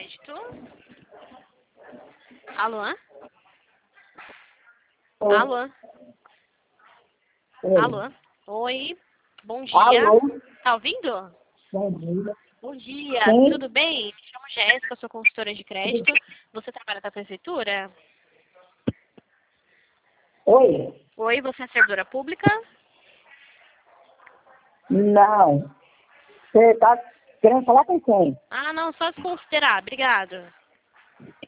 crédito. Alô? Oi. Alô? Oi. Alô? Oi, bom dia. Alô? Tá ouvindo? Bom dia. Bom dia, Sim. tudo bem? Me chamo Jéssica, sou consultora de crédito. Você trabalha na prefeitura? Oi? Oi, você é servidora pública? Não. Você está querendo falar com quem? Ah, não, só se considerar. Obrigado.